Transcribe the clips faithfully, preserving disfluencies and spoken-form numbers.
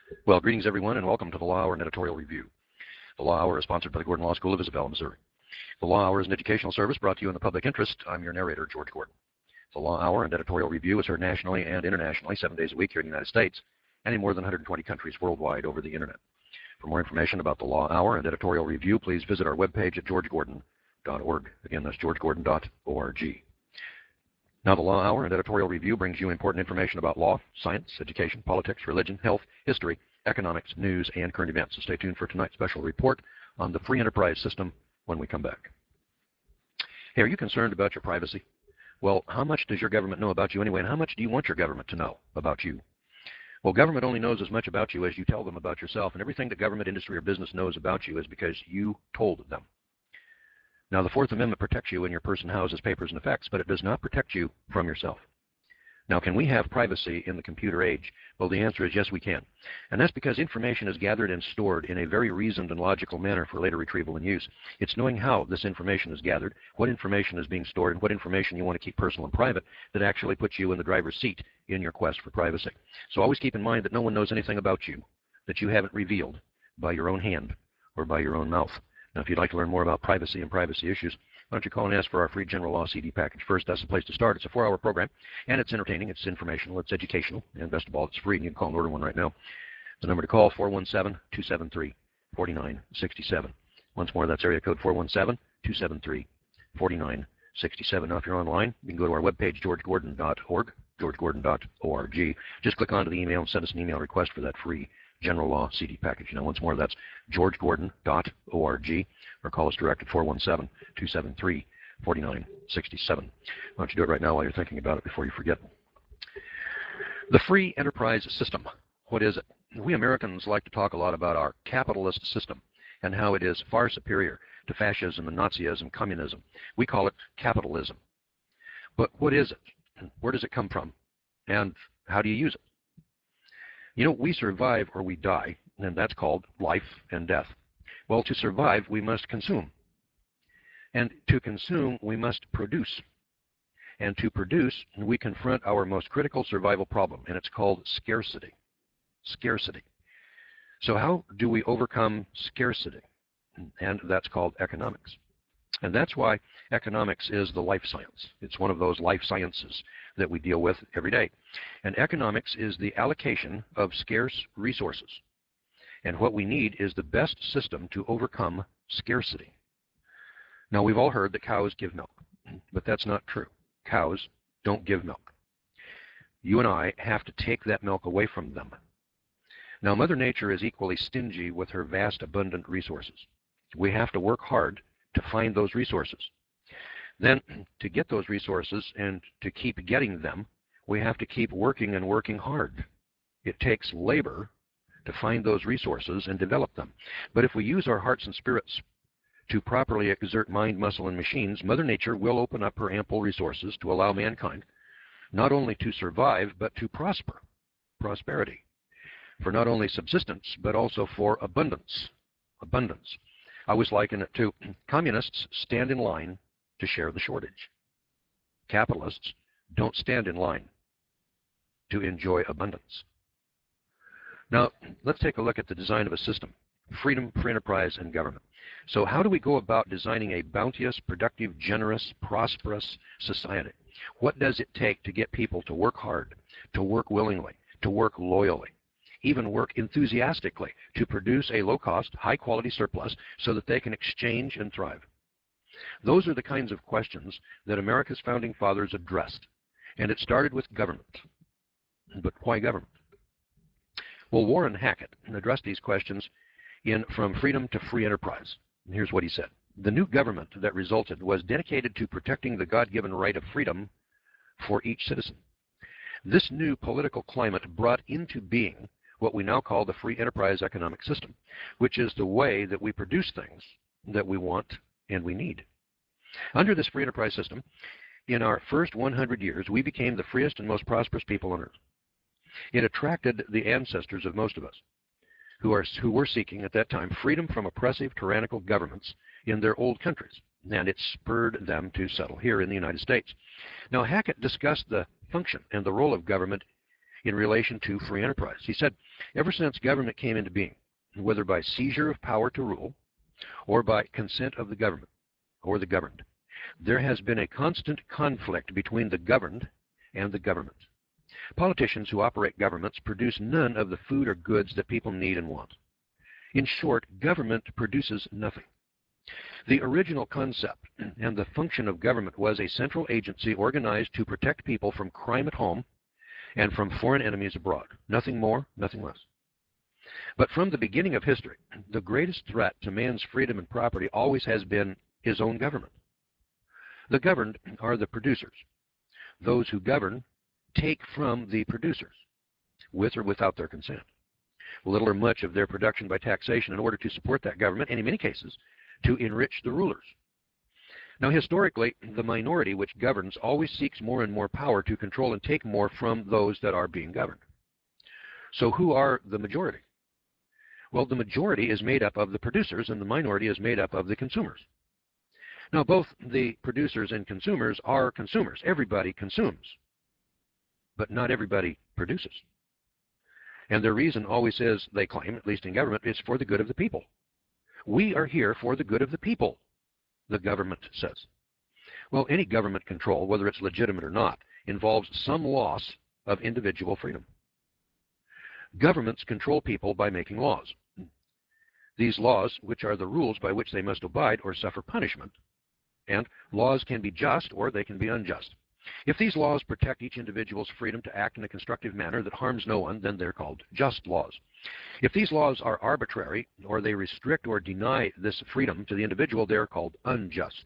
Well, greetings everyone, and welcome to the Law Hour and Editorial Review. The Law Hour is sponsored by the Gordon Law School of Isabella, Missouri. The Law Hour is an educational service brought to you in the public interest. I'm your narrator, George Gordon. The Law Hour and Editorial Review is heard nationally and internationally seven days a week here in the United States and in more than one hundred twenty countries worldwide over the internet. For more information about the Law Hour and Editorial Review, please visit our webpage at george gordon dot org. Again, that's george gordon dot org. Now, the Law Hour and Editorial Review brings you important information about law, science, education, politics, religion, health, history, economics, news, and current events. So stay tuned for tonight's special report on the free enterprise system when we come back. Hey, are you concerned about your privacy? Well, how much does your government know about you anyway, and how much do you want your government to know about you? Well, government only knows as much about you as you tell them about yourself, and everything that government, industry, or business knows about you is because you told them. Now, the Fourth Amendment protects you when your person houses papers and effects, but it does not protect you from yourself. Now, can we have privacy in the computer age? Well, the answer is yes, we can. And that's because information is gathered and stored in a very reasoned and logical manner for later retrieval and use. It's knowing how this information is gathered, what information is being stored, and what information you want to keep personal and private that actually puts you in the driver's seat in your quest for privacy. So always keep in mind that no one knows anything about you that you haven't revealed by your own hand or by your own mouth. Now, if you'd like to learn more about privacy and privacy issues, why don't you call and ask for our free general law C D package first? That's the place to start. It's a four-hour program, and it's entertaining, it's informational, it's educational, and best of all, it's free, and you can call and order one right now. The number to call, four one seven, two seven three, four nine six seven. Once more, that's area code four one seven, two seven three, four nine six seven. Now, if you're online, you can go to our webpage, george gordon dot org, george gordon dot org. Just click onto the email and send us an email request for that free general law C D package. Now, once more, that's george gordon dot org, or call us direct at four one seven, two seven three, four nine six seven. Why don't you do it right now while you're thinking about it before you forget. The free enterprise system. What is it? We Americans like to talk a lot about our capitalist system and how it is far superior to fascism and Nazism, communism. We call it capitalism. But what is it? Where does it come from? And how do you use it? You know, we survive or we die, and that's called life and death. Well, to survive, we must consume. And to consume, we must produce. And to produce, we confront our most critical survival problem, and it's called scarcity. Scarcity. So how do we overcome scarcity? And that's called economics. And that's why economics is the life science. It's one of those life sciences that we deal with every day. And economics is the allocation of scarce resources. And what we need is the best system to overcome scarcity. Now, we've all heard that cows give milk, but that's not true. Cows don't give milk. You and I have to take that milk away from them. Now, Mother Nature is equally stingy with her vast, abundant resources. We have to work hard to find those resources. Then, to get those resources and to keep getting them, we have to keep working and working hard. It takes labor to find those resources and develop them. But if we use our hearts and spirits to properly exert mind, muscle, and machines, Mother Nature will open up her ample resources to allow mankind not only to survive, but to prosper, prosperity, for not only subsistence, but also for abundance, abundance. I always liken it to communists stand in line to share the shortage. Capitalists don't stand in line to enjoy abundance. Now, let's take a look at the design of a system: freedom, free enterprise, and government. So how do we go about designing a bounteous, productive, generous, prosperous society? What does it take to get people to work hard, to work willingly, to work loyally, even work enthusiastically to produce a low-cost, high-quality surplus so that they can exchange and thrive? Those are the kinds of questions that America's founding fathers addressed, and it started with government. But why government? Well, Warren Hackett addressed these questions in From Freedom to Free Enterprise. And here's what he said. The new government that resulted was dedicated to protecting the God-given right of freedom for each citizen. This new political climate brought into being what we now call the free enterprise economic system, which is the way that we produce things that we want and we need. Under this free enterprise system, in our first one hundred years, we became the freest and most prosperous people on earth. It attracted the ancestors of most of us, who, are, who were seeking at that time freedom from oppressive, tyrannical governments in their old countries, and it spurred them to settle here in the United States. Now, Hackett discussed the function and the role of government in relation to free enterprise. He said, ever since government came into being, whether by seizure of power to rule or by consent of the government or the governed, there has been a constant conflict between the governed and the government. Politicians who operate governments produce none of the food or goods that people need and want. In short, government produces nothing. The original concept and the function of government was a central agency organized to protect people from crime at home and from foreign enemies abroad. Nothing more, nothing less. But from the beginning of history, the greatest threat to man's freedom and property always has been his own government. The governed are the producers. Those who govern take from the producers, with or without their consent, little or much of their production by taxation in order to support that government, and in many cases, to enrich the rulers. Now, historically, the minority which governs always seeks more and more power to control and take more from those that are being governed. So who are the majority? Well, the majority is made up of the producers, and the minority is made up of the consumers. Now, both the producers and consumers are consumers. Everybody consumes, but not everybody produces. And their reason always is, they claim, at least in government, is for the good of the people. We are here for the good of the people, the government says. Well, any government control, whether it's legitimate or not, involves some loss of individual freedom. Governments control people by making laws. These laws, which are the rules by which they must abide or suffer punishment, and laws can be just or they can be unjust. If these laws protect each individual's freedom to act in a constructive manner that harms no one, then they're called just laws. If these laws are arbitrary or they restrict or deny this freedom to the individual, they're called unjust.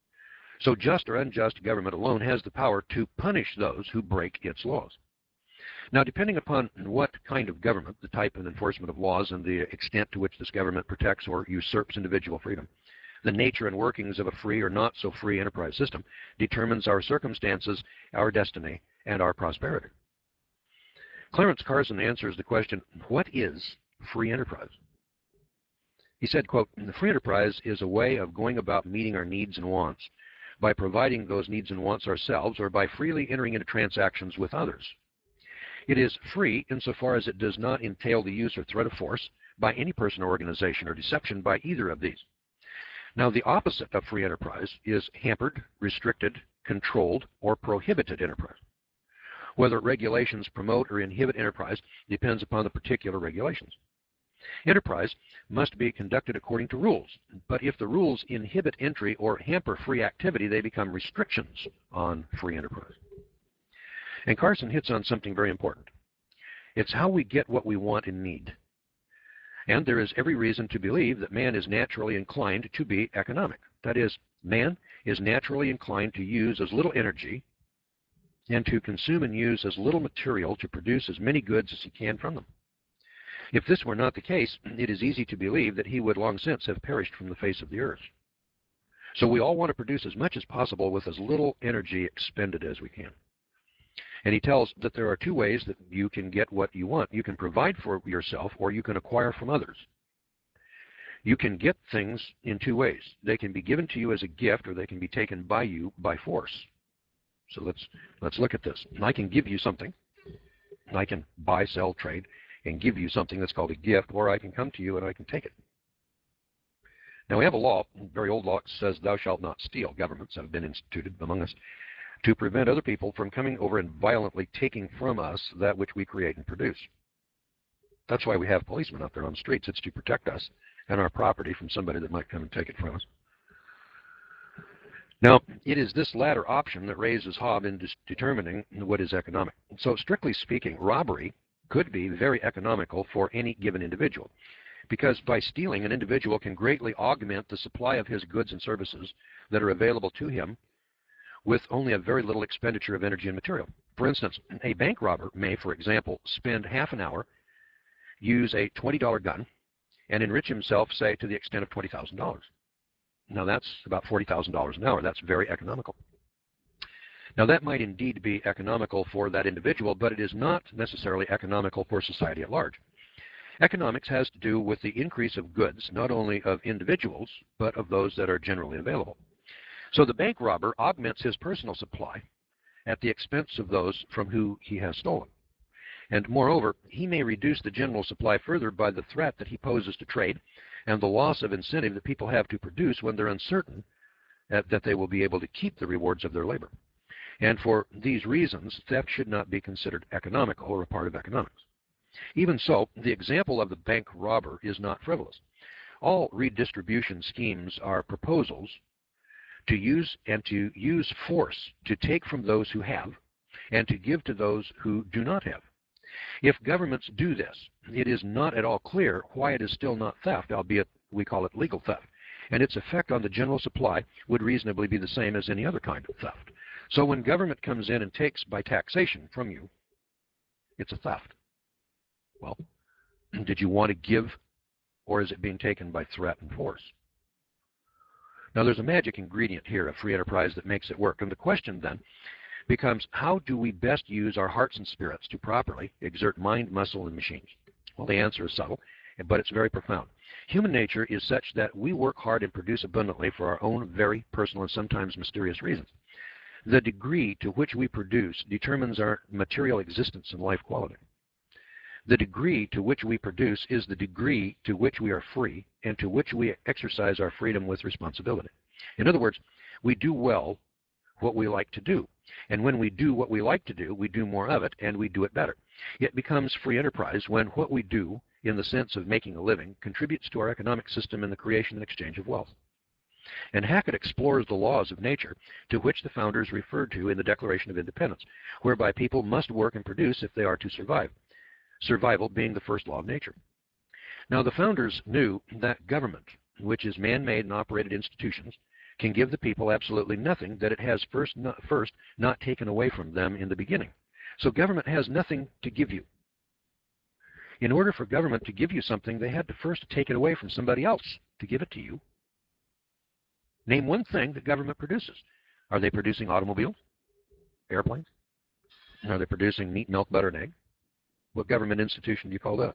So just or unjust government alone has the power to punish those who break its laws. Now, depending upon what kind of government, the type and enforcement of laws, and the extent to which this government protects or usurps individual freedom, the nature and workings of a free or not so free enterprise system determines our circumstances, our destiny, and our prosperity. Clarence Carson answers the question, what is free enterprise? He said, quote, the free enterprise is a way of going about meeting our needs and wants by providing those needs and wants ourselves or by freely entering into transactions with others. It is free insofar as it does not entail the use or threat of force by any person or organization or deception by either of these. Now, the opposite of free enterprise is hampered, restricted, controlled, or prohibited enterprise. Whether regulations promote or inhibit enterprise depends upon the particular regulations. Enterprise must be conducted according to rules, but if the rules inhibit entry or hamper free activity, they become restrictions on free enterprise. And Carson hits on something very important. It's how we get what we want and need. And there is every reason to believe that man is naturally inclined to be economic. That is, man is naturally inclined to use as little energy and to consume and use as little material to produce as many goods as he can from them. If this were not the case, it is easy to believe that he would long since have perished from the face of the earth. So we all want to produce as much as possible with as little energy expended as we can. And he tells that there are two ways that you can get what you want. You can provide for yourself, or you can acquire from others. You can get things in two ways. They can be given to you as a gift, or they can be taken by you by force. So let's, let's look at this. I can give you something. I can buy, sell, trade, and give you something that's called a gift, or I can come to you and I can take it. Now, we have a law, a very old law, that says thou shalt not steal. Governments have been instituted among us to prevent other people from coming over and violently taking from us that which we create and produce. That's why we have policemen out there on the streets. It's to protect us and our property from somebody that might come and take it from us. Now, it is this latter option that raises Hobbes in determining what is economic. So, strictly speaking, robbery could be very economical for any given individual, because by stealing, an individual can greatly augment the supply of his goods and services that are available to him with only a very little expenditure of energy and material. For instance, a bank robber may, for example, spend half an hour, use a twenty dollar gun, and enrich himself, say, to the extent of twenty thousand dollars. Now, that's about forty thousand dollars an hour. That's very economical. Now, that might indeed be economical for that individual, but it is not necessarily economical for society at large. Economics has to do with the increase of goods, not only of individuals, but of those that are generally available. So the bank robber augments his personal supply at the expense of those from whom he has stolen. And moreover, he may reduce the general supply further by the threat that he poses to trade and the loss of incentive that people have to produce when they're uncertain that, that they will be able to keep the rewards of their labor. And for these reasons, theft should not be considered economical or a part of economics. Even so, the example of the bank robber is not frivolous. All redistribution schemes are proposals to use and to use force to take from those who have and to give to those who do not have. If governments do this, it is not at all clear why it is still not theft, albeit we call it legal theft, and its effect on the general supply would reasonably be the same as any other kind of theft. So when government comes in and takes by taxation from you, it's a theft. Well, did you want to give, or is it being taken by threat and force? Now, there's a magic ingredient here of free enterprise that makes it work. And the question then becomes, how do we best use our hearts and spirits to properly exert mind, muscle, and machines? Well, the answer is subtle, but it's very profound. Human nature is such that we work hard and produce abundantly for our own very personal and sometimes mysterious reasons. The degree to which we produce determines our material existence and life quality. The degree to which we produce is the degree to which we are free and to which we exercise our freedom with responsibility. In other words, we do well what we like to do. And when we do what we like to do, we do more of it and we do it better. It becomes free enterprise when what we do, in the sense of making a living, contributes to our economic system in the creation and exchange of wealth. And Hackett explores the laws of nature to which the founders referred to in the Declaration of Independence, whereby people must work and produce if they are to survive. Survival being the first law of nature. Now, the founders knew that government, which is man-made and operated institutions, can give the people absolutely nothing that it has first not, first not taken away from them in the beginning. So government has nothing to give you. In order for government to give you something, they had to first take it away from somebody else to give it to you. Name one thing that government produces. Are they producing automobiles? Airplanes? Are they producing meat, milk, butter, and egg? What government institution do you call that?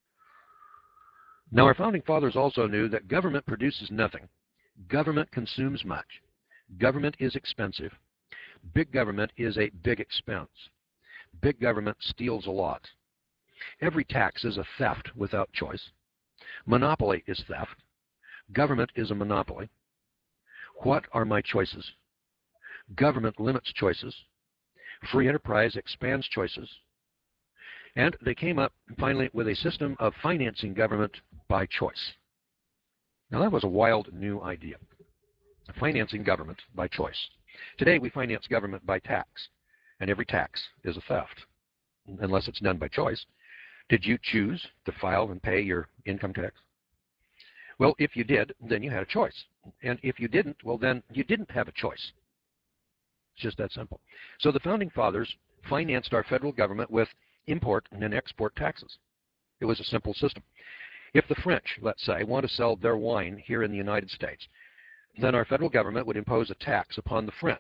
Now, our founding fathers also knew that government produces nothing. Government consumes much. Government is expensive. Big government is a big expense. Big government steals a lot. Every tax is a theft without choice. Monopoly is theft. Government is a monopoly. What are my choices? Government limits choices. Free enterprise expands choices. And they came up finally with a system of financing government by choice. Now that was a wild new idea, financing government by choice. Today we finance government by tax, and every tax is a theft, unless it's done by choice. Did you choose to file and pay your income tax? Well, if you did, then you had a choice. And if you didn't, well then you didn't have a choice. It's just that simple. So the founding fathers financed our federal government with import and export taxes. It was a simple system. If the French, let's say, want to sell their wine here in the United States, then our federal government would impose a tax upon the French.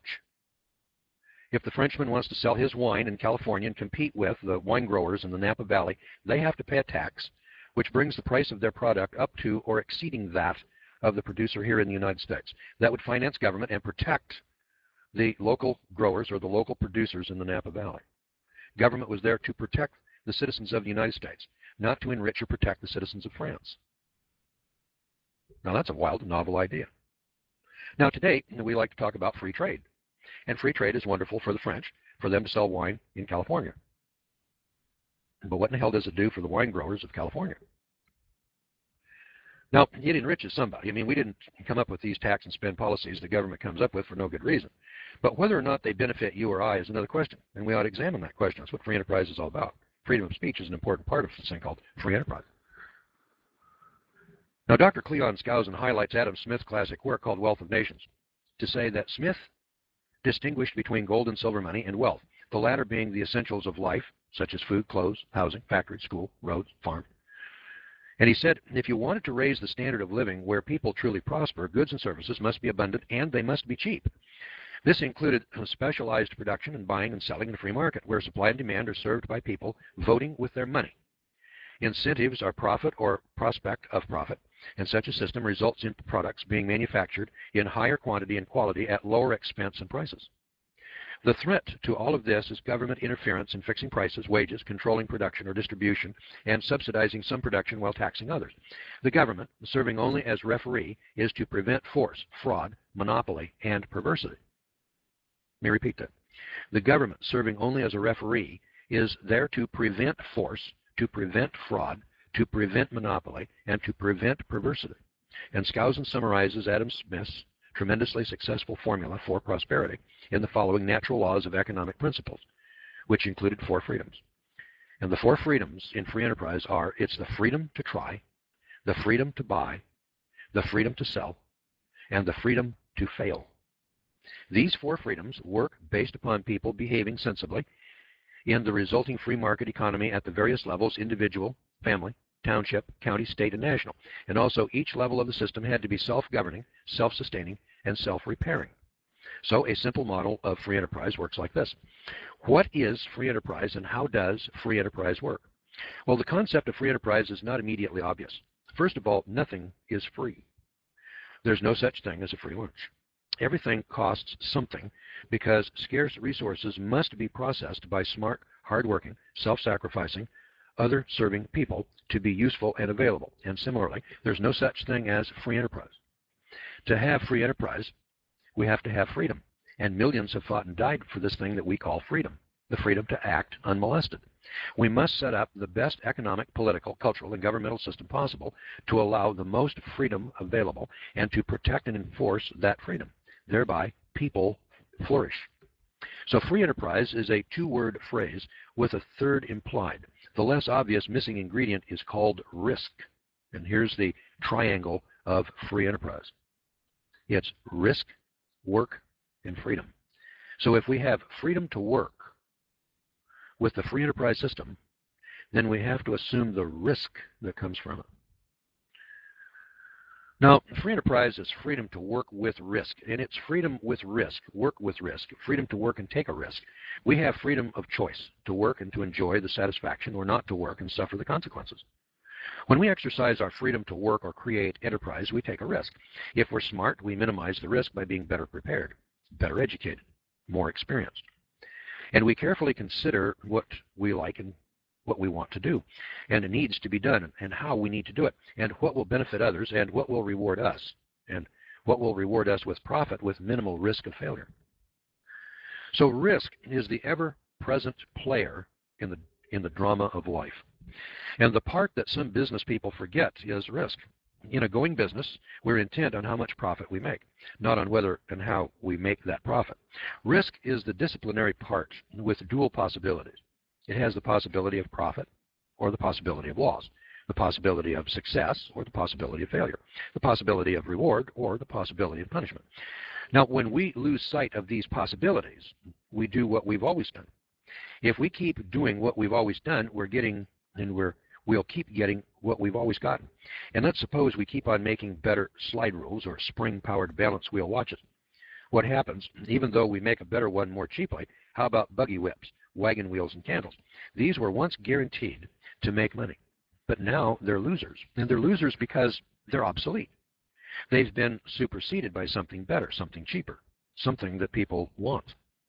If the Frenchman wants to sell his wine in California and compete with the wine growers in the Napa Valley, they have to pay a tax, which brings the price of their product up to or exceeding that of the producer here in the United States. That would finance government and protect the local growers or the local producers in the Napa Valley. Government was there to protect the citizens of the United States, not to enrich or protect the citizens of France. Now that's a wild and novel idea. Now today, we like to talk about free trade. And free trade is wonderful for the French, for them to sell wine in California. But what in the hell does it do for the wine growers of California? Now, it enriches somebody. I mean, we didn't come up with these tax and spend policies the government comes up with for no good reason. But whether or not they benefit you or I is another question, and we ought to examine that question. That's what free enterprise is all about. Freedom of speech is an important part of this thing called free enterprise. Now, Doctor Cleon Skousen highlights Adam Smith's classic work called Wealth of Nations to say that Smith distinguished between gold and silver money and wealth, the latter being the essentials of life, such as food, clothes, housing, factory, school, roads, farm. And he said, if you wanted to raise the standard of living where people truly prosper, goods and services must be abundant and they must be cheap. This included specialized production and buying and selling in a free market, where supply and demand are served by people voting with their money. Incentives are profit or prospect of profit, and such a system results in products being manufactured in higher quantity and quality at lower expense and prices. The threat to all of this is government interference in fixing prices, wages, controlling production or distribution, and subsidizing some production while taxing others. The government, serving only as referee, is to prevent force, fraud, monopoly, and perversity. Let me repeat that. The government, serving only as a referee, is there to prevent force, to prevent fraud, to prevent monopoly, and to prevent perversity. And Skousen summarizes Adam Smith's tremendously successful formula for prosperity in the following natural laws of economic principles, which included four freedoms. And the four freedoms in free enterprise are, it's the freedom to try, the freedom to buy, the freedom to sell, and the freedom to fail. These four freedoms work based upon people behaving sensibly in the resulting free market economy at the various levels, individual, family, township, county, state, and national. And also each level of the system had to be self-governing, self-sustaining, and self-repairing. So a simple model of free enterprise works like this. What is free enterprise and how does free enterprise work? Well, the concept of free enterprise is not immediately obvious. First of all, nothing is free. There's no such thing as a free lunch. Everything costs something because scarce resources must be processed by smart, hardworking, self-sacrificing, other-serving people to be useful and available. And similarly, there's no such thing as free enterprise. To have free enterprise, we have to have freedom. And millions have fought and died for this thing that we call freedom, the freedom to act unmolested. We must set up the best economic, political, cultural, and governmental system possible to allow the most freedom available and to protect and enforce that freedom. Thereby, people flourish. So free enterprise is a two-word phrase with a third implied. The less obvious missing ingredient is called risk. And here's the triangle of free enterprise. It's risk, work, and freedom. So if we have freedom to work with the free enterprise system, then we have to assume the risk that comes from it. Now, free enterprise is freedom to work with risk, and it's freedom with risk, work with risk, freedom to work and take a risk. We have freedom of choice to work and to enjoy the satisfaction, or not to work and suffer the consequences. When we exercise our freedom to work or create enterprise, we take a risk. If we're smart, we minimize the risk by being better prepared, better educated, more experienced. And we carefully consider what we like and what we want to do, and it needs to be done, and how we need to do it, and what will benefit others, and what will reward us, and what will reward us with profit with minimal risk of failure. So risk is the ever-present player in the, in the drama of life. And the part that some business people forget is risk. In a going business, we're intent on how much profit we make, not on whether and how we make that profit. Risk is the disciplinary part with dual possibilities. It has the possibility of profit or the possibility of loss, the possibility of success or the possibility of failure, the possibility of reward or the possibility of punishment. Now, when we lose sight of these possibilities, we do what we've always done. If we keep doing what we've always done, we're getting, and we're, we'll keep getting what we've always gotten. And let's suppose we keep on making better slide rules or spring-powered balance wheel watches. What happens, even though we make a better one more cheaply, how about buggy whips, wagon wheels, and candles? These were once guaranteed to make money, but now they're losers. And they're losers because they're obsolete. They've been superseded by something better, something cheaper, something that people want.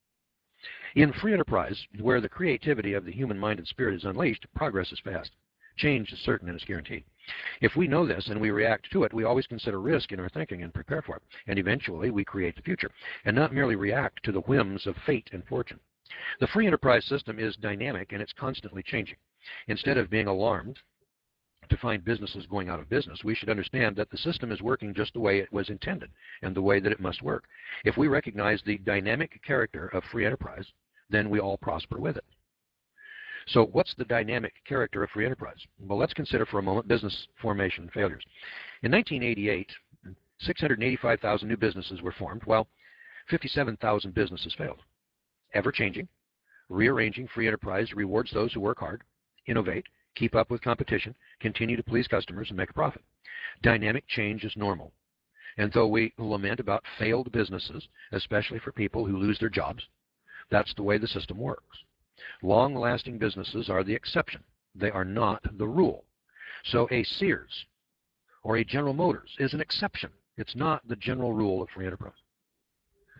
In free enterprise, where the creativity of the human mind and spirit is unleashed, progress is fast. Change is certain and is guaranteed. If we know this and we react to it, we always consider risk in our thinking and prepare for it. And eventually we create the future, and not merely react to the whims of fate and fortune. The free enterprise system is dynamic and it's constantly changing. Instead of being alarmed to find businesses going out of business, we should understand that the system is working just the way it was intended and the way that it must work. If we recognize the dynamic character of free enterprise, then we all prosper with it. So what's the dynamic character of free enterprise? Well, let's consider for a moment business formation failures. In nineteen eighty-eight, six hundred eighty-five thousand new businesses were formed, while fifty-seven thousand businesses failed. Ever-changing, rearranging free enterprise rewards those who work hard, innovate, keep up with competition, continue to please customers, and make a profit. Dynamic change is normal. And though we lament about failed businesses, especially for people who lose their jobs, that's the way the system works. Long-lasting businesses are the exception. They are not the rule. So a Sears or a General Motors is an exception. It's not the general rule of free enterprise.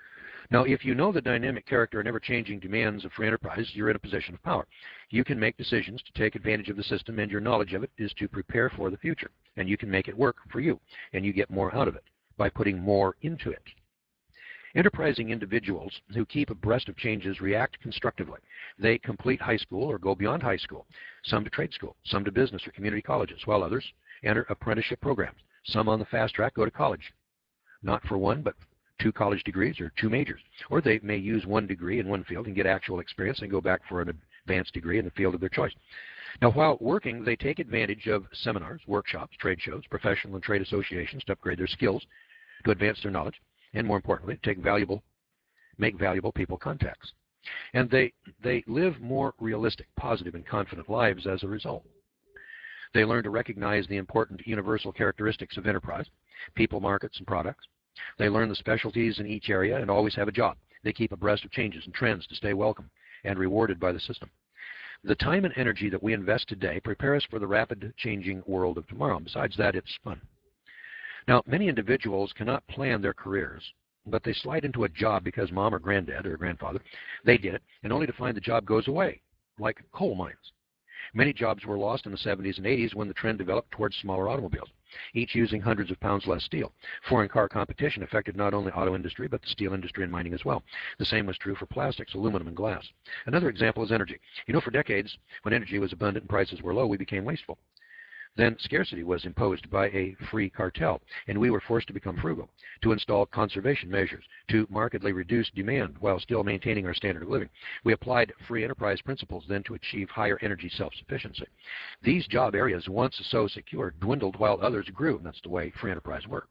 Now, if you know the dynamic character and ever-changing demands of free enterprise, you're in a position of power. You can make decisions to take advantage of the system, and your knowledge of it is to prepare for the future. And you can make it work for you, and you get more out of it by putting more into it. Enterprising individuals who keep abreast of changes react constructively. They complete high school or go beyond high school, some to trade school, some to business or community colleges, while others enter apprenticeship programs. Some on the fast track go to college, not for one, but two college degrees or two majors. Or they may use one degree in one field and get actual experience and go back for an advanced degree in the field of their choice. Now, while working, they take advantage of seminars, workshops, trade shows, professional and trade associations to upgrade their skills, to advance their knowledge, and more importantly, take valuable, make valuable people contacts. And they, they live more realistic, positive, and confident lives as a result. They learn to recognize the important universal characteristics of enterprise, people, markets, and products. They learn the specialties in each area and always have a job. They keep abreast of changes and trends to stay welcome and rewarded by the system. The time and energy that we invest today prepare us for the rapid changing world of tomorrow. Besides that, it's fun. Now, many individuals cannot plan their careers, but they slide into a job because mom or granddad or grandfather, they did it, and only to find the job goes away, like coal mines. Many jobs were lost in the seventies and eighties when the trend developed towards smaller automobiles, each using hundreds of pounds less steel. Foreign car competition affected not only auto industry, but the steel industry and mining as well. The same was true for plastics, aluminum, and glass. Another example is energy. You know, for decades, when energy was abundant and prices were low, we became wasteful. Then scarcity was imposed by a free cartel, and we were forced to become frugal, to install conservation measures, to markedly reduce demand while still maintaining our standard of living. We applied free enterprise principles then to achieve higher energy self-sufficiency. These job areas, once so secure, dwindled while others grew, and that's the way free enterprise works.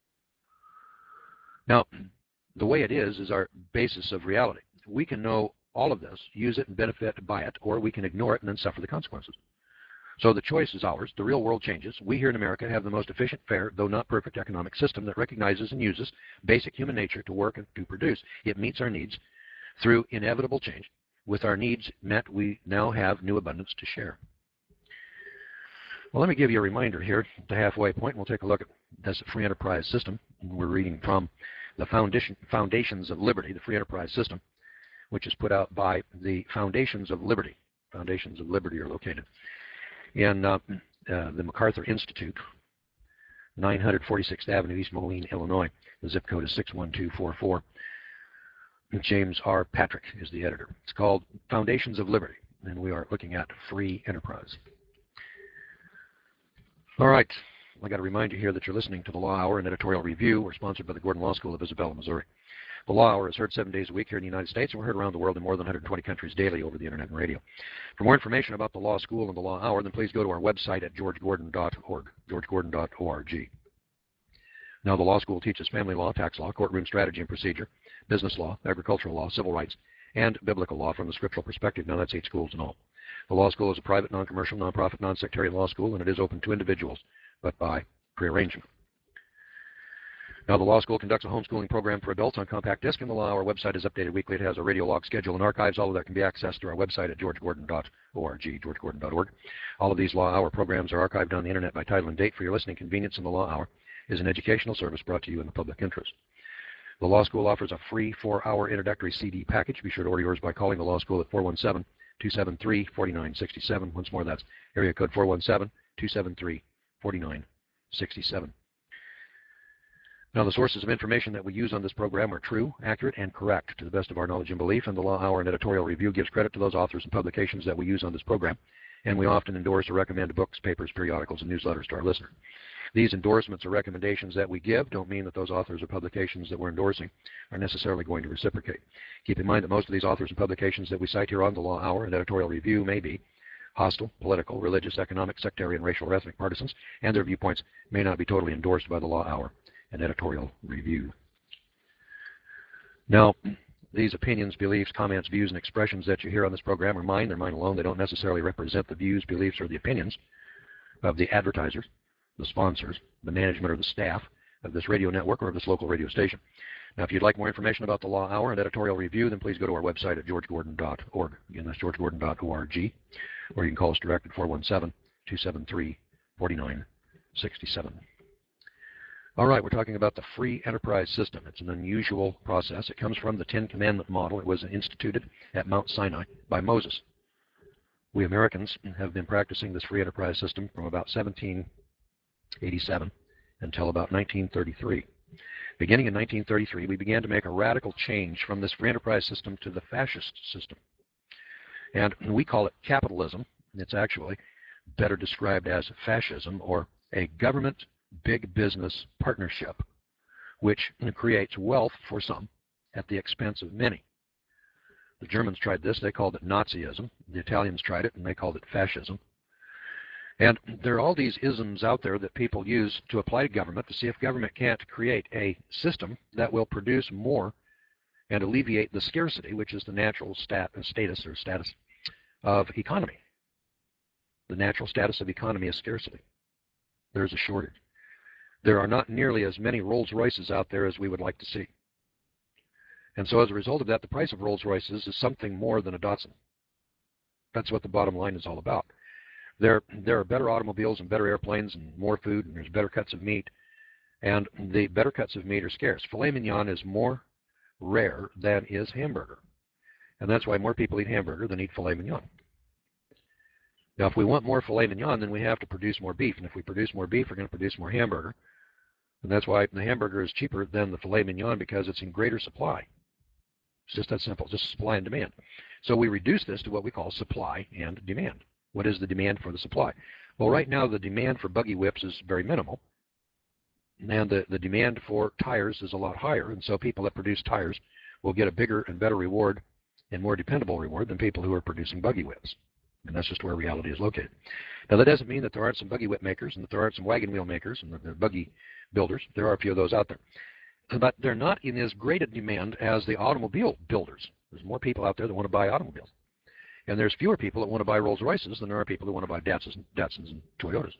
Now, the way it is is our basis of reality. We can know all of this, use it and benefit by it, or we can ignore it and then suffer the consequences. So the choice is ours. The real world changes. We here in America have the most efficient, fair, though not perfect economic system that recognizes and uses basic human nature to work and to produce. It meets our needs through inevitable change. With our needs met, we now have new abundance to share. Well, let me give you a reminder here at the halfway point. We'll take a look at this free enterprise system. We're reading from the Foundation, Foundations of Liberty, the free enterprise system, which is put out by the Foundations of Liberty. Foundations of Liberty are located in uh, uh, the MacArthur Institute, nine forty-sixth Avenue, East Moline, Illinois. The zip code is six one two four four. James R. Patrick is the editor. It's called Foundations of Liberty, and we are looking at free enterprise. All right, I got to remind you here that you're listening to the Law Hour and Editorial Review. We're sponsored by the Gordon Law School of Isabella, Missouri. The Law Hour is heard seven days a week here in the United States, and we're heard around the world in more than one hundred twenty countries daily over the internet and radio. For more information about the Law School and the Law Hour, then please go to our website at george gordon dot org, george gordon dot org. Now, the Law School teaches family law, tax law, courtroom strategy and procedure, business law, agricultural law, civil rights, and biblical law from the scriptural perspective. Now, that's eight schools in all. The Law School is a private, non-commercial, non-profit, non-sectarian law school, and it is open to individuals, but by prearrangement. Now, the Law School conducts a homeschooling program for adults on compact disc, and the Law Hour website is updated weekly. It has a radio log schedule and archives. All of that can be accessed through our website at george gordon dot org, george gordon dot org. All of these Law Hour programs are archived on the internet by title and date for your listening convenience, and the Law Hour is an educational service brought to you in the public interest. The Law School offers a free four-hour introductory C D package. Be sure to order yours by calling the Law School at four one seven, two seven three, four nine six seven. Once more, that's area code four one seven, two seven three, four nine six seven. Now, the sources of information that we use on this program are true, accurate, and correct to the best of our knowledge and belief, and the Law Hour and Editorial Review gives credit to those authors and publications that we use on this program, and we often endorse or recommend books, papers, periodicals, and newsletters to our listeners. These endorsements or recommendations that we give don't mean that those authors or publications that we're endorsing are necessarily going to reciprocate. Keep in mind that most of these authors and publications that we cite here on the Law Hour and Editorial Review may be hostile, political, religious, economic, sectarian, racial, or ethnic partisans, and their viewpoints may not be totally endorsed by the Law Hour and Editorial Review. Now, these opinions, beliefs, comments, views, and expressions that you hear on this program are mine. They're mine alone. They don't necessarily represent the views, beliefs, or the opinions of the advertisers, the sponsors, the management, or the staff of this radio network or of this local radio station. Now, if you'd like more information about the Law Hour and Editorial Review, then please go to our website at george gordon dot org. Again, that's george gordon dot org. Or you can call us direct at four one seven, two seven three, four nine six seven. All right, we're talking about the free enterprise system. It's an unusual process. It comes from the Ten Commandment model. It was instituted at Mount Sinai by Moses. We Americans have been practicing this free enterprise system from about seventeen eighty-seven until about nineteen thirty-three. Beginning in nineteen thirty-three, we began to make a radical change from this free enterprise system to the fascist system. And we call it capitalism. It's actually better described as fascism, or a government big business partnership, which creates wealth for some at the expense of many. The Germans tried this. They called it Nazism. The Italians tried it, and they called it fascism. And there are all these isms out there that people use to apply to government to see if government can't create a system that will produce more and alleviate the scarcity, which is the natural stat status or status of economy. The natural status of economy is scarcity. There's a shortage. There are not nearly as many Rolls-Royces out there as we would like to see. And so as a result of that, the price of Rolls-Royces is something more than a Datsun. That's what the bottom line is all about. There, there are better automobiles and better airplanes and more food, and there's better cuts of meat. And the better cuts of meat are scarce. Filet mignon is more rare than is hamburger. And that's why more people eat hamburger than eat filet mignon. Now, if we want more filet mignon, then we have to produce more beef. And if we produce more beef, we're going to produce more hamburger. And that's why the hamburger is cheaper than the filet mignon, because it's in greater supply. It's just that simple, just supply and demand. So we reduce this to what we call supply and demand. What is the demand for the supply? Well, right now the demand for buggy whips is very minimal. And the, the demand for tires is a lot higher. And so people that produce tires will get a bigger and better reward and more dependable reward than people who are producing buggy whips. And that's just where reality is located. Now, that doesn't mean that there aren't some buggy whip makers and that there aren't some wagon wheel makers and that there are buggy builders. There are a few of those out there. But they're not in as great a demand as the automobile builders. There's more people out there that want to buy automobiles. And there's fewer people that want to buy Rolls-Royces than there are people that want to buy Datsuns, Datsuns and Toyotas.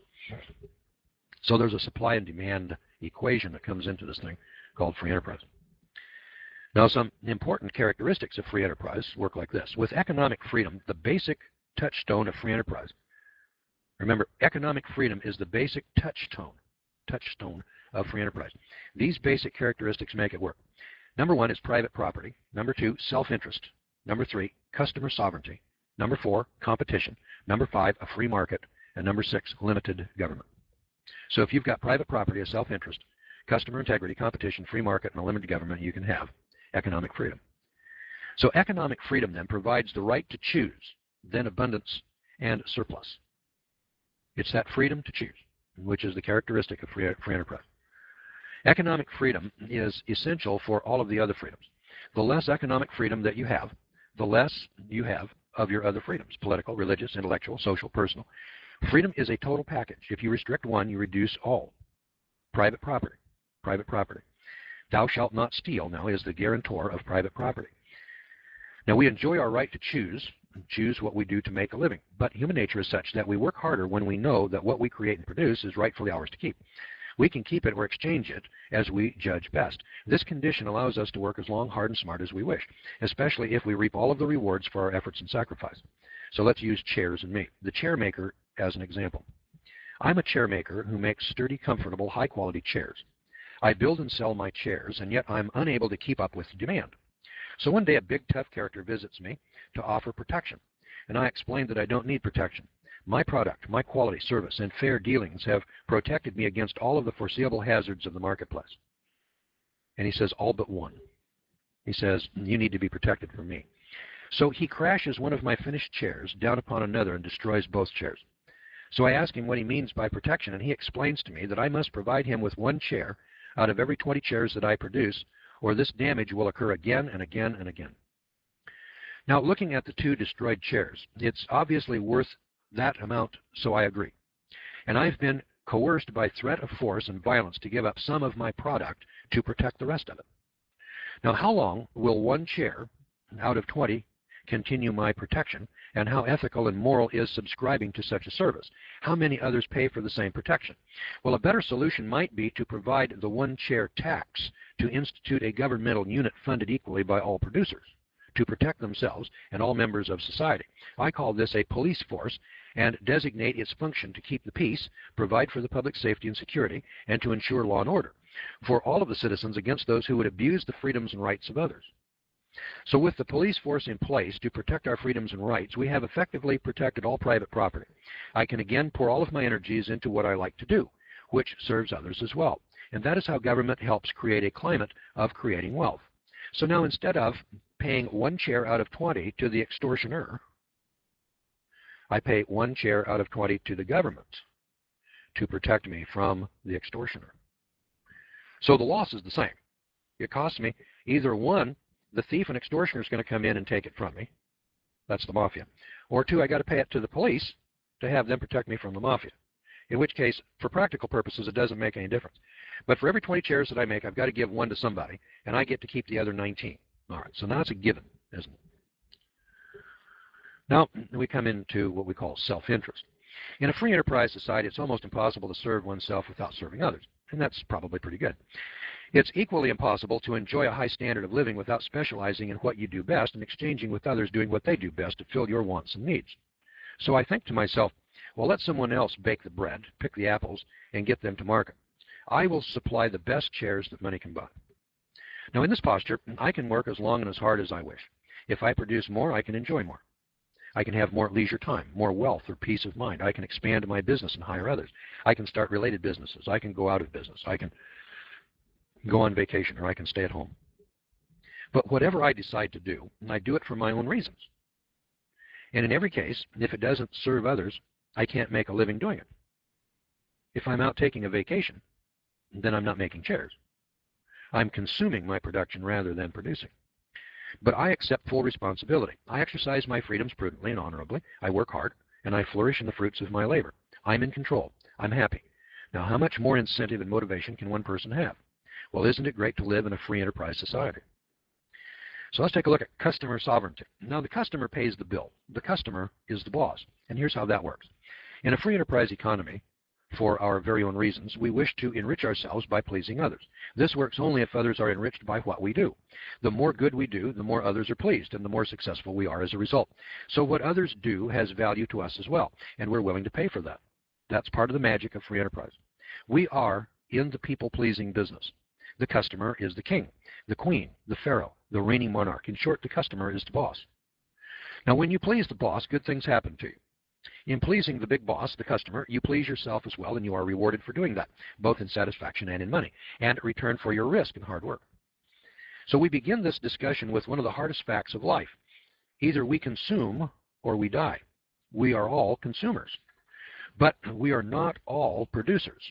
So there's a supply and demand equation that comes into this thing called free enterprise. Now, some important characteristics of free enterprise work like this. With economic freedom, the basic touchstone of free enterprise. Remember, economic freedom is the basic touchstone, touchstone of free enterprise. These basic characteristics make it work. Number one is private property. Number two, self-interest. Number three, customer sovereignty. Number four, competition. Number five, a free market. And number six, limited government. So if you've got private property, a self-interest, customer integrity, competition, free market, and a limited government, you can have economic freedom. So economic freedom then provides the right to choose, then abundance and surplus. It's that freedom to choose, which is the characteristic of free, free enterprise. Economic freedom is essential for all of the other freedoms. The less economic freedom that you have, the less you have of your other freedoms: political, religious, intellectual, social, personal. Freedom is a total package. If you restrict one, you reduce all. Private property, private property. Thou shalt not steal now is the guarantor of private property. Now, we enjoy our right to choose, choose what we do to make a living. But human nature is such that we work harder when we know that what we create and produce is rightfully ours to keep. We can keep it or exchange it as we judge best. This condition allows us to work as long, hard, and smart as we wish, especially if we reap all of the rewards for our efforts and sacrifice. So let's use chairs and me, the chair maker, as an example. I'm a chair maker who makes sturdy, comfortable, high-quality chairs. I build and sell my chairs, and yet I'm unable to keep up with demand. So one day a big, tough character visits me to offer protection, and I explained that I don't need protection. My product, my quality, service, and fair dealings have protected me against all of the foreseeable hazards of the marketplace. And he says, all but one. He says, you need to be protected from me. So he crashes one of my finished chairs down upon another and destroys both chairs. So I ask him what he means by protection, and he explains to me that I must provide him with one chair out of every twenty chairs that I produce, or this damage will occur again and again and again. Now, looking at the two destroyed chairs, it's obviously worth that amount, so I agree. And I've been coerced by threat of force and violence to give up some of my product to protect the rest of it. Now, how long will one chair out of twenty continue my protection, and how ethical and moral is subscribing to such a service? How many others pay for the same protection? Well, a better solution might be to provide the one-chair tax, to institute a governmental unit funded equally by all producers to protect themselves and all members of society. I call this a police force, and designate its function to keep the peace, provide for the public safety and security, and to ensure law and order. for all of the citizens against those who would abuse the freedoms and rights of others. So with the police force in place to protect our freedoms and rights, we have effectively protected all private property. I can again pour all of my energies into what I like to do, which serves others as well. And that is how government helps create a climate of creating wealth. So now instead of paying one chair out of twenty to the extortioner, I pay one chair out of twenty to the government to protect me from the extortioner. So the loss is the same. It costs me either one, the thief and extortioner is going to come in and take it from me. That's the mafia. Or two, I got to pay it to the police to have them protect me from the mafia. In which case, for practical purposes, it doesn't make any difference. But for every twenty chairs that I make, I've got to give one to somebody, and I get to keep the other nineteen. All right, so now it's a given, isn't it? Now we come into what we call self-interest. In a free enterprise society, it's almost impossible to serve oneself without serving others, and that's probably pretty good. It's equally impossible to enjoy a high standard of living without specializing in what you do best and exchanging with others doing what they do best to fill your wants and needs. So I think to myself, well, let someone else bake the bread, pick the apples, and get them to market. I will supply the best chairs that money can buy. Now in this posture, I can work as long and as hard as I wish. If I produce more, I can enjoy more. I can have more leisure time, more wealth or peace of mind. I can expand my business and hire others. I can start related businesses. I can go out of business. I can go on vacation, or I can stay at home. But whatever I decide to do, I do it for my own reasons. And in every case, if it doesn't serve others, I can't make a living doing it. If I'm out taking a vacation, then I'm not making chairs. I'm consuming my production rather than producing. But I accept full responsibility. I exercise my freedoms prudently and honorably. I work hard, and I flourish in the fruits of my labor. I'm in control. I'm happy. Now, how much more incentive and motivation can one person have? Well, isn't it great to live in a free enterprise society? So let's take a look at customer sovereignty. Now, the customer pays the bill. The customer is the boss. And here's how that works. In a free enterprise economy, for our very own reasons, we wish to enrich ourselves by pleasing others. This works only if others are enriched by what we do. The more good we do, the more others are pleased, and the more successful we are as a result. So what others do has value to us as well, and we're willing to pay for that. That's part of the magic of free enterprise. We are in the people-pleasing business. The customer is the king, the queen, the pharaoh, the reigning monarch. In short, the customer is the boss. Now, when you please the boss, good things happen to you. In pleasing the big boss, the customer, you please yourself as well, and you are rewarded for doing that, both in satisfaction and in money, and in return for your risk and hard work. So we begin this discussion with one of the hardest facts of life. Either we consume or we die. We are all consumers, but we are not all producers.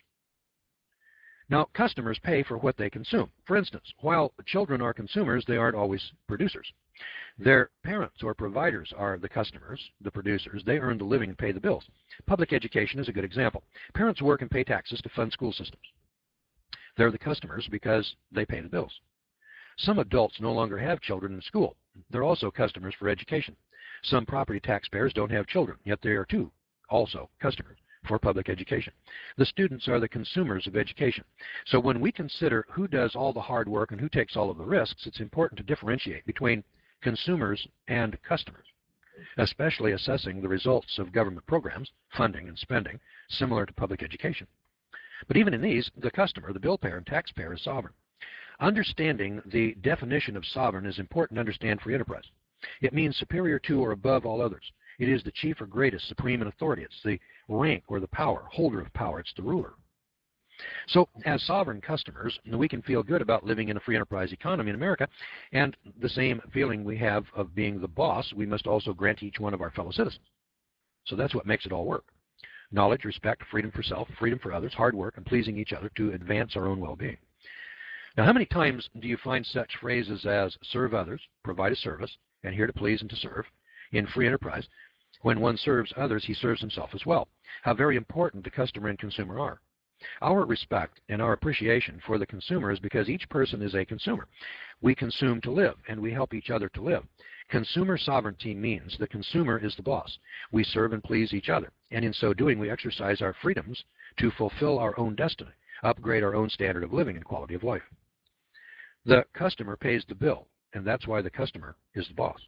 Now, customers pay for what they consume. For instance, while children are consumers, they aren't always producers. Their parents or providers are the customers, the producers. They earn the living and pay the bills. Public education is a good example. Parents work and pay taxes to fund school systems. They're the customers because they pay the bills. Some adults no longer have children in school. They're also customers for education. Some property taxpayers don't have children, yet they are too also customers for public education. The students are the consumers of education. So when we consider who does all the hard work and who takes all of the risks, it's important to differentiate between consumers and customers, especially assessing the results of government programs, funding and spending, similar to public education. But even in these, the customer, the bill payer and taxpayer, is sovereign. Understanding the definition of sovereign is important to understand free enterprise. It means superior to or above all others. It is the chief or greatest, supreme in authority. It's the rank or the power, holder of power. It's the ruler. So as sovereign customers, we can feel good about living in a free enterprise economy in America, and the same feeling we have of being the boss, we must also grant each one of our fellow citizens. So that's what makes it all work. Knowledge, respect, freedom for self, freedom for others, hard work, and pleasing each other to advance our own well-being. Now, how many times do you find such phrases as serve others, provide a service, and here to please and to serve in free enterprise? When one serves others, he serves himself as well. How very important the customer and consumer are. Our respect and our appreciation for the consumer is because each person is a consumer. We consume to live, and we help each other to live. Consumer sovereignty means the consumer is the boss. We serve and please each other, and in so doing, we exercise our freedoms to fulfill our own destiny, upgrade our own standard of living and quality of life. The customer pays the bill, and that's why the customer is the boss.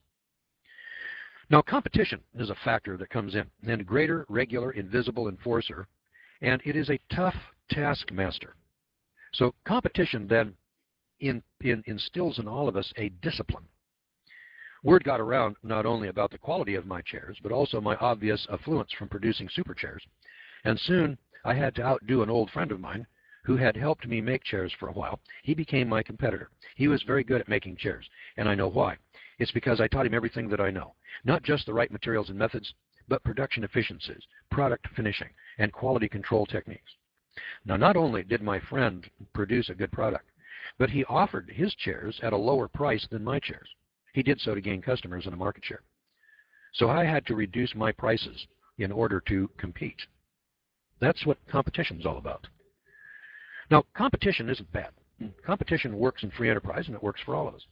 Now, competition is a factor that comes in, and greater, regular, invisible enforcer, and it is a tough taskmaster. So competition then in, in, instills in all of us a discipline. Word got around not only about the quality of my chairs, but also my obvious affluence from producing super chairs. And soon I had to outdo an old friend of mine who had helped me make chairs for a while. He became my competitor. He was very good at making chairs, and I know why. It's because I taught him everything that I know. Not just the right materials and methods, but production efficiencies, product finishing, and quality control techniques. Now, not only did my friend produce a good product, but he offered his chairs at a lower price than my chairs. He did so to gain customers and a market share. So I had to reduce my prices in order to compete. That's what competition is all about. Now, competition isn't bad. Competition works in free enterprise, and it works for all of us.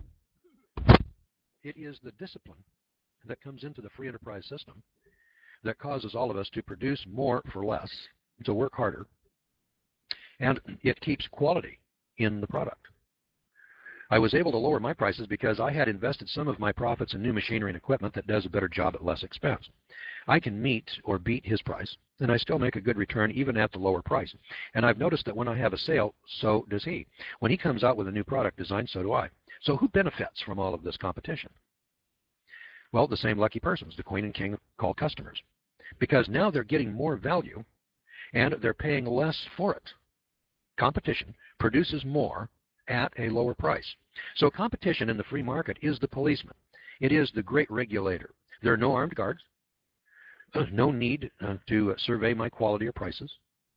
It is the discipline that comes into the free enterprise system that causes all of us to produce more for less, to work harder, and it keeps quality in the product. I was able to lower my prices because I had invested some of my profits in new machinery and equipment that does a better job at less expense. I can meet or beat his price, and I still make a good return even at the lower price. And I've noticed that when I have a sale, so does he. When he comes out with a new product design, so do I. So who benefits from all of this competition? Well, the same lucky persons, the queen and king called customers, because now they're getting more value and they're paying less for it. Competition produces more at a lower price. So competition in the free market is the policeman. It is the great regulator. There are no armed guards, no need uh, to survey my quality or prices,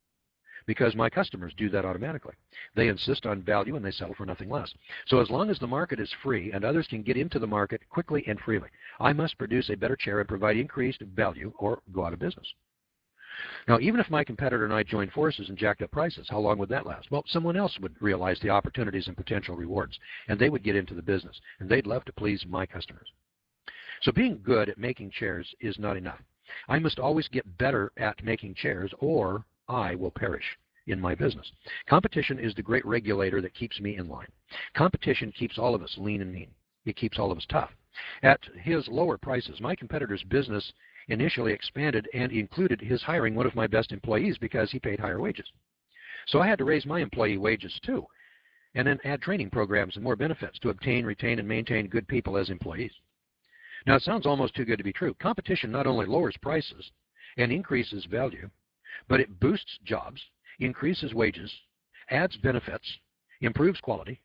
because my customers do that automatically. They insist on value and they settle for nothing less. So as long as the market is free and others can get into the market quickly and freely, I must produce a better chair and provide increased value or go out of business. Now, even if my competitor and I joined forces and jacked up prices, how long would that last? Well, someone else would realize the opportunities and potential rewards, and they would get into the business, and they'd love to please my customers. So being good at making chairs is not enough. I must always get better at making chairs, or I will perish in my business. Competition is the great regulator that keeps me in line. Competition keeps all of us lean and mean. It keeps all of us tough. At his lower prices, my competitor's business initially expanded and included his hiring one of my best employees because he paid higher wages. So I had to raise my employee wages too, and then add training programs and more benefits to obtain, retain, and maintain good people as employees. Now, it sounds almost too good to be true. Competition not only lowers prices and increases value, but it boosts jobs, increases wages, adds benefits, improves quality,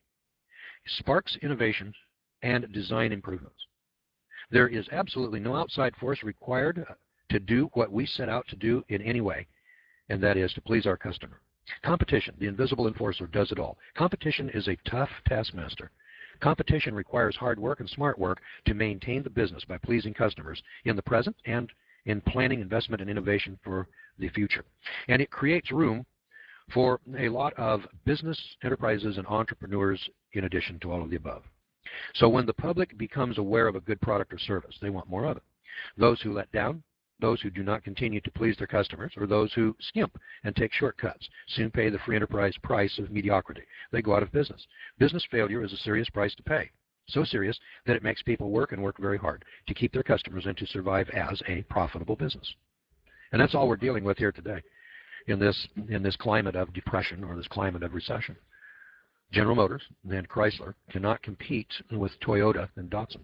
sparks innovations, and design improvements. There is absolutely no outside force required to do what we set out to do in any way, and that is to please our customer. Competition, the invisible enforcer, does it all. Competition is a tough taskmaster. Competition requires hard work and smart work to maintain the business by pleasing customers in the present and in planning investment and innovation for the future. And it creates room for a lot of business enterprises and entrepreneurs in addition to all of the above. So when the public becomes aware of a good product or service, they want more of it. Those who let down, those who do not continue to please their customers, or those who skimp and take shortcuts soon pay the free enterprise price of mediocrity. They go out of business. Business failure is a serious price to pay. So serious that it makes people work and work very hard to keep their customers and to survive as a profitable business. And that's all we're dealing with here today in this, in this climate of depression or this climate of recession. General Motors and Chrysler cannot compete with Toyota and Datsun.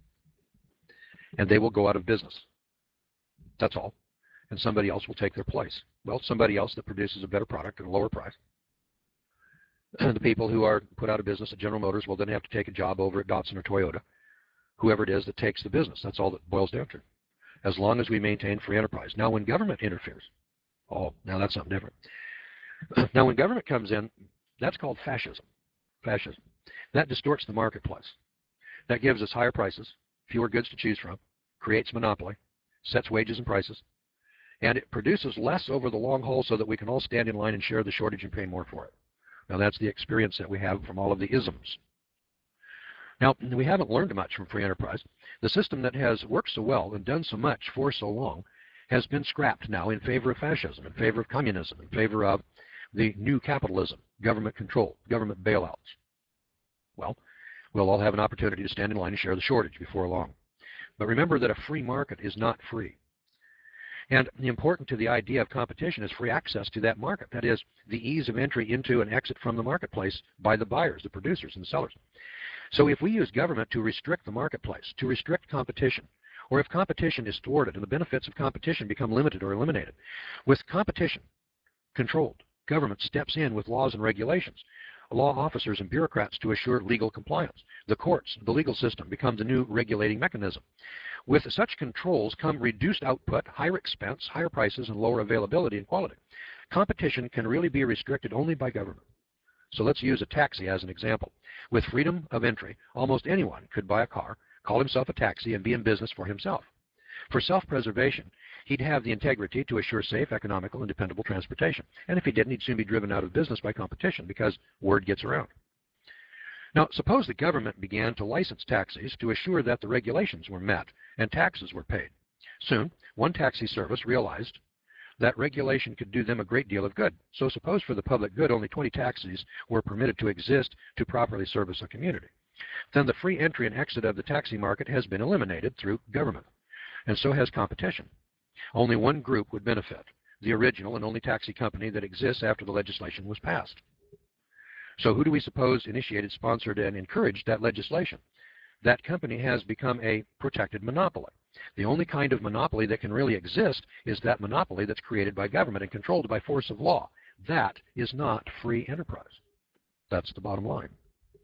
And they will go out of business. That's all. And somebody else will take their place. Well, somebody else that produces a better product at a lower price. And the people who are put out of business at General Motors will then have to take a job over at Datsun or Toyota, whoever it is that takes the business. That's all that boils down to, as long as we maintain free enterprise. Now, when government interferes, oh, now that's something different. Now, when government comes in, that's called fascism. Fascism. That distorts the marketplace. That gives us higher prices, fewer goods to choose from, creates monopoly, sets wages and prices, and it produces less over the long haul so that we can all stand in line and share the shortage and pay more for it. Now, that's the experience that we have from all of the isms. Now, we haven't learned much from free enterprise. The system that has worked so well and done so much for so long has been scrapped now in favor of fascism, in favor of communism, in favor of the new capitalism, government control, government bailouts. Well, we'll all have an opportunity to stand in line and share the shortage before long. But remember that a free market is not free. And important to the idea of competition is free access to that market. That is, the ease of entry into and exit from the marketplace by the buyers, the producers, and the sellers. So if we use government to restrict the marketplace, to restrict competition, or if competition is thwarted and the benefits of competition become limited or eliminated, with competition controlled, government steps in with laws and regulations, law officers and bureaucrats to assure legal compliance. The courts, the legal system, becomes a new regulating mechanism. With such controls come reduced output, higher expense, higher prices, and lower availability and quality. Competition can really be restricted only by government. So let's use a taxi as an example. With freedom of entry, almost anyone could buy a car, call himself a taxi, and be in business for himself. For self-preservation, he'd have the integrity to assure safe, economical, and dependable transportation. And if he didn't, he'd soon be driven out of business by competition because word gets around. Now, suppose the government began to license taxis to assure that the regulations were met and taxes were paid. Soon, one taxi service realized that regulation could do them a great deal of good. So suppose for the public good only twenty taxis were permitted to exist to properly service a community. Then the free entry and exit of the taxi market has been eliminated through government, and so has competition. Only one group would benefit, the original and only taxi company that exists after the legislation was passed. So who do we suppose initiated, sponsored, and encouraged that legislation? That company has become a protected monopoly. The only kind of monopoly that can really exist is that monopoly that's created by government and controlled by force of law. That is not free enterprise. That's the bottom line.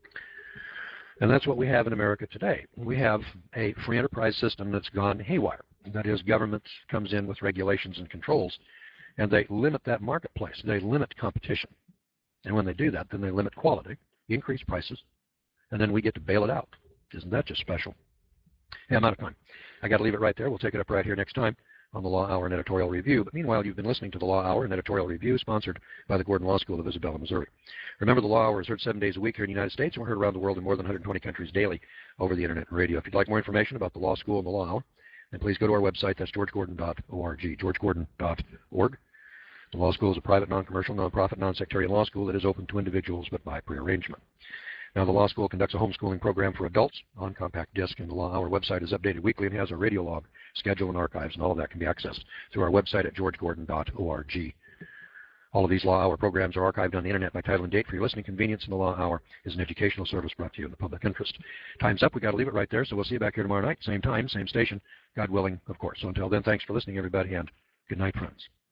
And that's what we have in America today. We have a free enterprise system that's gone haywire. That is, government comes in with regulations and controls, and they limit that marketplace. They limit competition. And when they do that, then they limit quality, increase prices, and then we get to bail it out. Isn't that just special? Hey, I'm out of time. I got to leave it right there. We'll take it up right here next time on the Law Hour and Editorial Review. But meanwhile, you've been listening to the Law Hour and Editorial Review, sponsored by the Gordon Law School of Isabella, Missouri. Remember, the Law Hour is heard seven days a week here in the United States, and we're heard around the world in more than one hundred twenty countries daily over the Internet and radio. If you'd like more information about the Law School and the Law Hour, then please go to our website. That's george gordon dot org, george gordon dot org. The law school is a private, non-commercial, non-profit, non-sectarian law school that is open to individuals but by prearrangement. Now, the law school conducts a homeschooling program for adults on compact disc, and the Law Hour website is updated weekly and has a radio log, schedule, and archives, and all of that can be accessed through our website at george gordon dot org. All of these Law Hour programs are archived on the Internet by title and date for your listening convenience, and the Law Hour is an educational service brought to you in the public interest. Time's up. We've got to leave it right there, so we'll see you back here tomorrow night, same time, same station, God willing, of course. So until then, thanks for listening, everybody, and good night, friends.